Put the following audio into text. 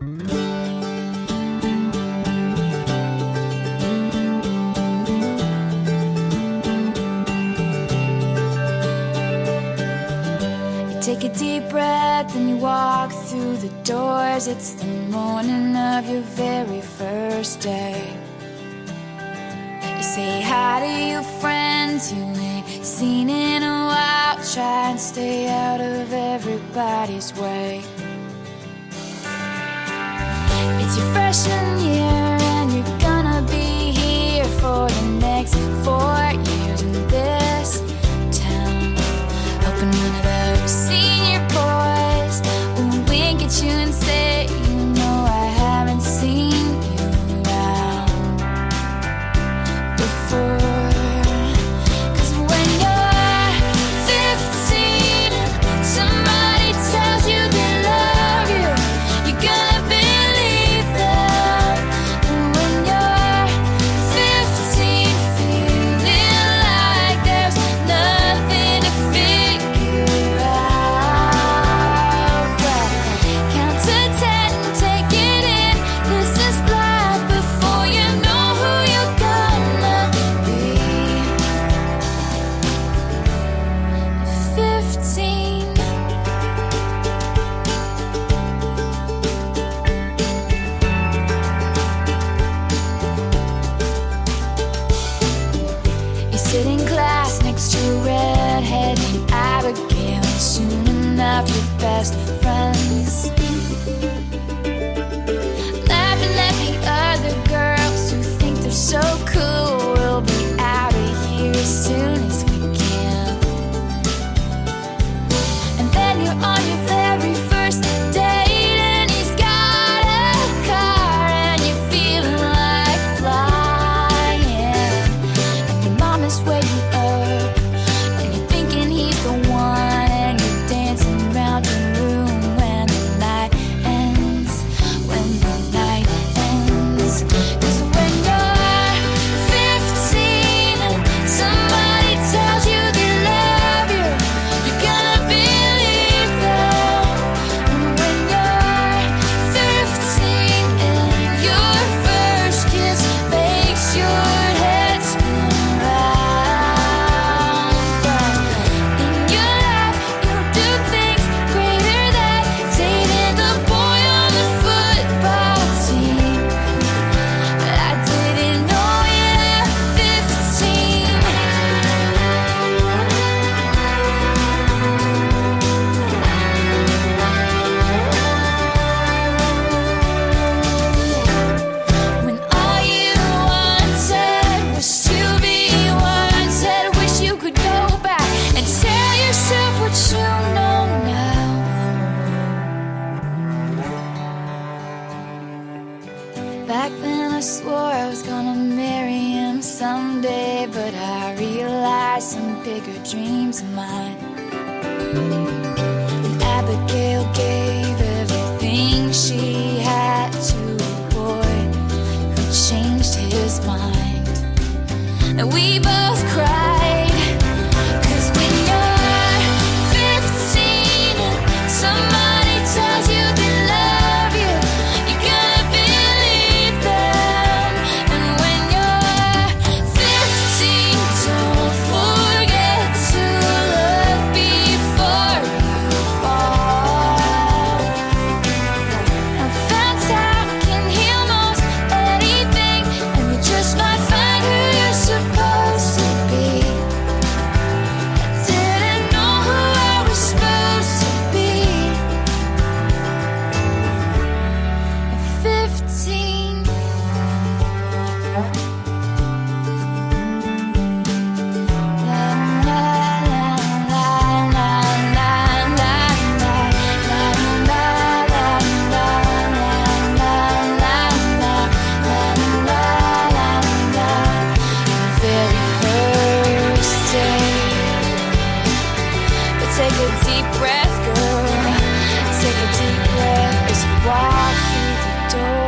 Take a deep breath and you walk through the doors. It's the morning of your very first day. You say hi to your friends you ain't seen in a while. Try and stay out of everybody's way. It's your freshman year and you're gonna be here for the next 4 years in this town. Hoping one of those senior boys will wink at you and say, you know I haven't seen you around before. 'Cause when you're 15, somebody tells you they love you, you're gonna believe them. And when you're 15, feeling like there's nothing to figure out, but count to 10, take it in. This is life before you know who you're gonna be. 15. You sit in class next to a redhead named Abigail. Soon enough, your best friends. Laughing at the other girls who think they're so cool. We'll be out of here as soon as we can. And then you're on your very first date, and he's got a car, and you're feeling like flying. And your mom is waiting up, and you're thinking he's the one, and you're dancing around your room when the night ends. When the night ends. 'Cause when you're 15, somebody tells you they love you, you're gonna believe them. And when you're 15 and your first kiss makes your head spin round, but in your life you'll do things greater than dating the boy on the football team. But I didn't know it at 15. When all you wanted was to be wanted, wish you could go back and tell yourself what you know now. Back then I swore I was gonna marry him someday, but I realized some bigger dreams of mine. And Abigail gave everything she had to a boy who changed his mind. And we both cried. 'Cause when you're 15 and somebody tells you they love you, you're gonna believe them. And when you're 15, don't forget to look before you fall. I found time can heal most anything, and you just might find who you're supposed to be. I didn't know who I was supposed to be at 15. La la la la la la la la la la la la la. Very first day. But take a deep breath, girl. Take a deep breath as you walk through the door.